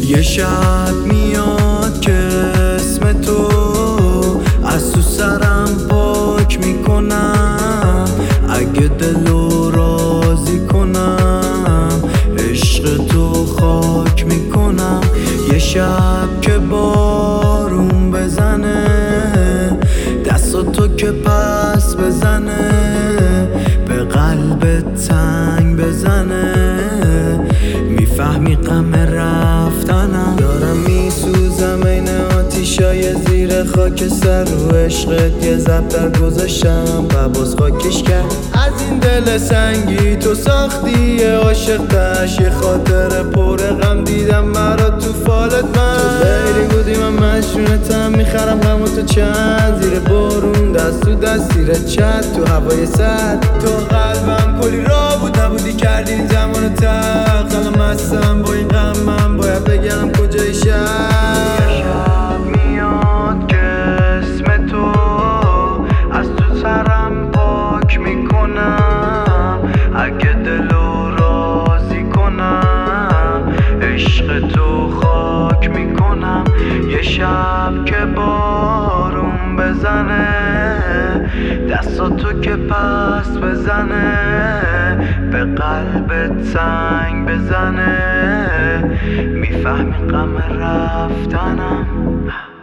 یه شب میاد که اسم تو از تو سرم پاک میکنم، اگه دلو راضی کنم عشق تو خاک میکنم. یه شب که بارون بزنه دستاتو که پس بزنه، به قلبت تنگ بزنه، میفهمی غم رفتنم. دارم میسوزم این آتیشای زیر خاکستر، رو عشقت یه زبدر گذاشتم و باز خاکش کرد. از این دل سنگی تو ساختی یه عاشق تش، یه خاطر پر غم دیدم مرا تو فالت. من تو غیری بودی من مشونتم، میخرم غم تو چند زیر بارون دست تو دست زیر چت تو هوای سرد. تو قلبم کلی را بود نبودی کردی این زمان تق. الان مستم با این غمم باید بگم کجای شهر. یه شب میاد که اسم تو از تو سرم پاک میکنم، اگه دلو راضی کنم عشق تو خاک میکنم. یه شب که بارون بزنه دستاتو که پس بزنه، به قلبت سنگ بزنه، میفهمی غم رفتنم.